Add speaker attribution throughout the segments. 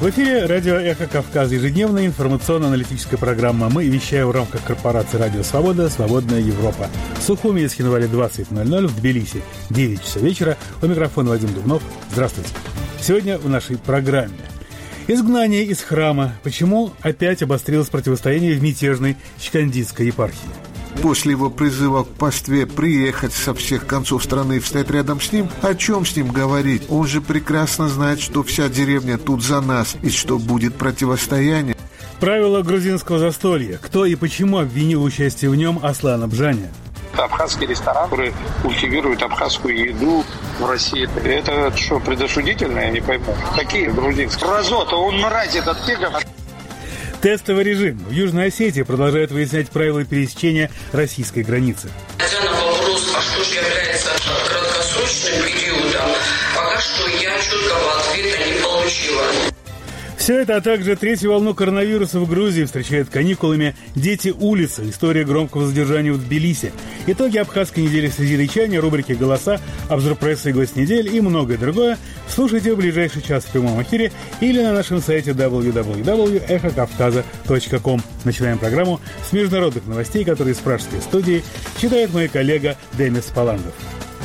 Speaker 1: В эфире радио «Эхо Кавказа», ежедневная информационно-аналитическая программа. Мы вещаем в рамках корпорации «Радио Свобода», «Свободная Европа». В Сухуми, Цхинвале 20:00, в Тбилиси 9 часов вечера. У микрофона Вадим Дубнов. Здравствуйте. Сегодня в нашей программе. Изгнание из храма. Почему опять обострилось противостояние в мятежной Чкандитской епархии?
Speaker 2: После его призыва к пастве приехать со всех концов страны и встать рядом с ним, о чем с ним говорить? Он же прекрасно знает, что вся деревня тут за нас, и что будет противостояние.
Speaker 1: Правила грузинского застолья. Кто и почему обвинил участие в нем Аслана Бжаня?
Speaker 3: Абхазский ресторан, который культивирует абхазскую еду в России. Это что, предосудительно? Я не пойму. Какие грузинские? Разота, он мразь этот тигр.
Speaker 1: Тестовый режим. В Южной Осетии продолжают выяснять правила пересечения российской границы.
Speaker 4: Хотя на вопрос, а что же является краткосрочным периодом, пока что я четкого ответа не получила.
Speaker 1: Все это, а также третью волну коронавируса в Грузии встречают каникулами «Дети улицы». История громкого задержания в Тбилиси. Итоги абхазской недели созидачания, рубрики «Голоса», обзор прессы и гость недель и многое другое слушайте в ближайший час в прямом эфире или на нашем сайте www.echokavkaza.com. Начинаем программу с международных новостей, которые из пражской студии читает мой коллега Демис Паландов.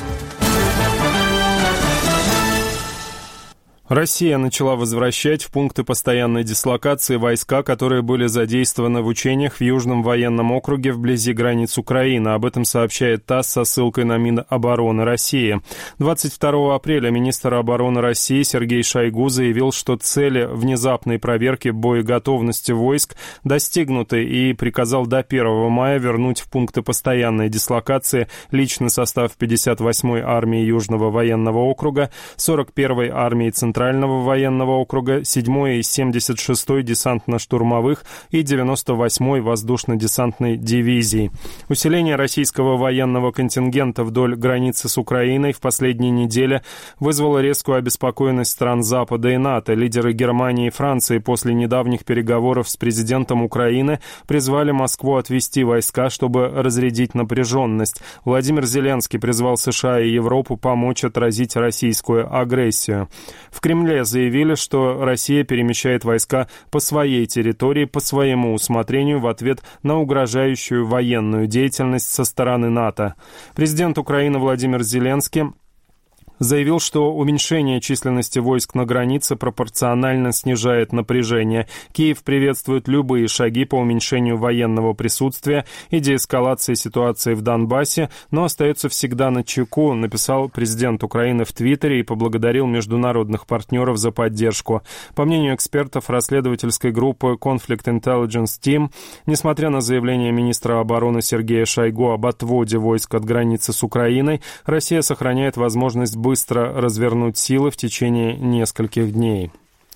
Speaker 5: Россия начала возвращать в пункты постоянной дислокации войска, которые были задействованы в учениях в Южном военном округе вблизи границ Украины. Об этом сообщает ТАСС со ссылкой на Минобороны России. 22 апреля министр обороны России Сергей Шойгу заявил, что цели внезапной проверки боеготовности войск достигнуты и приказал до 1 мая вернуть в пункты постоянной дислокации личный состав 58-й армии Южного военного округа, 41-й армии Центрального военного округа, 7-й и 76-й десантно-штурмовых и 98-й воздушно-десантной дивизии. Усиление российского военного контингента вдоль границы с Украиной в последние недели вызвало резкую обеспокоенность стран Запада и НАТО. Лидеры Германии и Франции после недавних переговоров с президентом Украины призвали Москву отвести войска, чтобы разрядить напряженность. Владимир Зеленский призвал США и Европу помочь отразить российскую агрессию. В Кремле заявили, что Россия перемещает войска по своей территории, по своему усмотрению в ответ на угрожающую военную деятельность со стороны НАТО. Президент Украины Владимир Зеленский заявил, что уменьшение численности войск на границе пропорционально снижает напряжение. Киев приветствует любые шаги по уменьшению военного присутствия и деэскалации ситуации в Донбассе, но остается всегда начеку, написал президент Украины в Твиттере и поблагодарил международных партнеров за поддержку. По мнению экспертов расследовательской группы Conflict Intelligence Team, несмотря на заявление министра обороны Сергея Шойгу об отводе войск от границы с Украиной, Россия сохраняет возможность быстро развернуть силы в течение нескольких дней.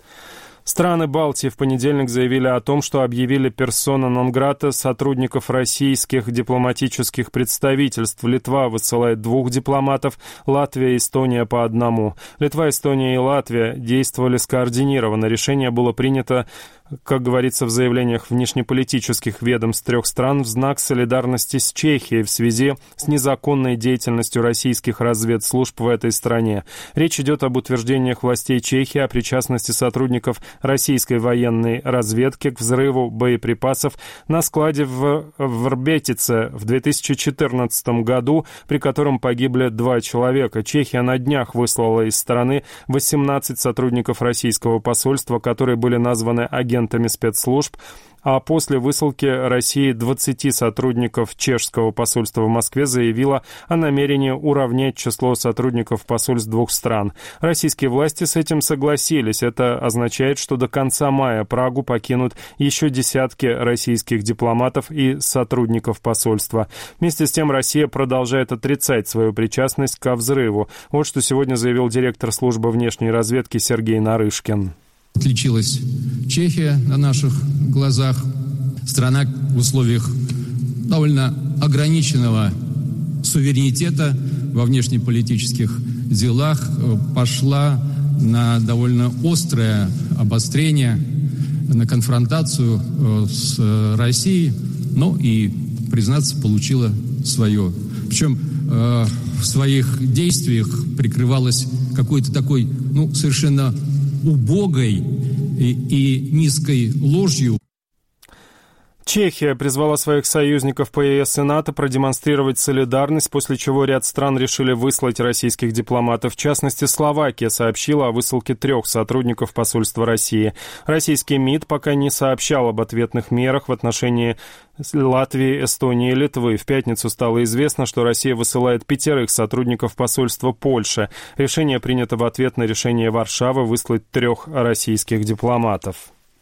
Speaker 5: Страны Балтии в понедельник заявили о том, что объявили персона нон-грата сотрудников российских дипломатических представительств. Литва высылает 2 дипломатов, Латвия и Эстония по 1. Литва, Эстония и Латвия действовали скоординированно. Решение было принято, как говорится в заявлениях внешнеполитических ведомств 3 стран, в знак солидарности с Чехией в связи с незаконной деятельностью российских разведслужб в этой стране. Речь идет об утверждениях властей Чехии о причастности сотрудников российской военной разведки к взрыву боеприпасов на складе в Врбетице в 2014 году, при котором погибли 2 человека. Чехия на днях выслала из страны 18 сотрудников российского посольства, которые были названы агентами спецслужб, а после высылки России 20 сотрудников чешского посольства в Москве заявила о намерении уравнять число сотрудников посольств 2 стран. Российские власти с этим согласились. Это означает, что до конца мая Прагу покинут еще десятки российских дипломатов и сотрудников посольства. Вместе с тем Россия продолжает отрицать свою причастность ко взрыву. Вот что сегодня заявил директор службы внешней разведки Сергей Нарышкин.
Speaker 6: Отличилась Чехия на наших глазах. Страна в условиях довольно ограниченного суверенитета во внешнеполитических делах пошла на довольно острое обострение, на конфронтацию с Россией, но и, признаться, получила свое. Причем в своих действиях прикрывалась какой-то такой, совершенно убогой и низкой ложью.
Speaker 5: Чехия призвала своих союзников по ЕС и НАТО продемонстрировать солидарность, после чего ряд стран решили выслать российских дипломатов. В частности, Словакия сообщила о высылке 3 сотрудников посольства России. Российский МИД пока не сообщал об ответных мерах в отношении Латвии, Эстонии и Литвы. В пятницу стало известно, что Россия высылает 5 сотрудников посольства Польши. Решение принято в ответ на решение Варшавы выслать 3 российских дипломатов.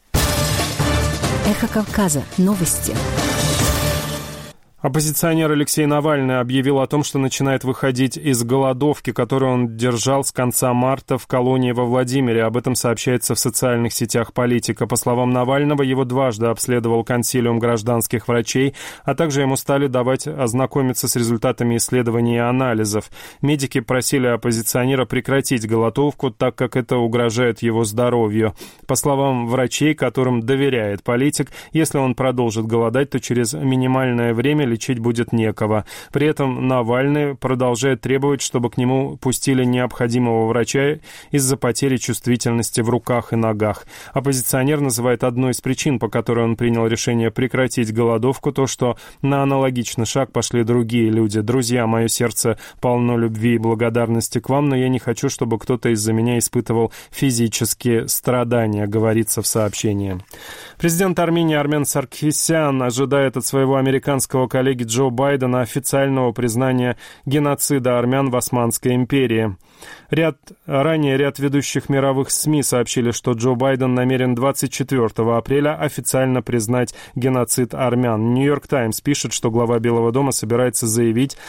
Speaker 7: Эхо Кавказа. Новости.
Speaker 5: Оппозиционер Алексей Навальный объявил о том, что начинает выходить из голодовки, которую он держал с конца марта в колонии во Владимире. Об этом сообщается в социальных сетях «Политика». По словам Навального, его дважды обследовал консилиум гражданских врачей, а также ему стали давать ознакомиться с результатами исследований и анализов. Медики просили оппозиционера прекратить голодовку, так как это угрожает его здоровью. По словам врачей, которым доверяет «Политик», если он продолжит голодать, то через минимальное время лечить будет некого. При этом Навальный продолжает требовать, чтобы к нему пустили необходимого врача из-за потери чувствительности в руках и ногах. Оппозиционер называет одной из причин, по которой он принял решение прекратить голодовку, то, что на аналогичный шаг пошли другие люди. «Друзья, мое сердце полно любви и благодарности к вам, но я не хочу, чтобы кто-то из-за меня испытывал физические страдания», говорится в сообщении. Президент Армении Армен Саркисян ожидает от своего американского коллеги Джо Байдена официального признания геноцида армян в Османской империи. Ранее ряд ведущих мировых СМИ сообщили, что Джо Байден намерен 24 апреля официально признать геноцид армян. «Нью-Йорк Таймс» пишет, что глава Белого дома собирается заявить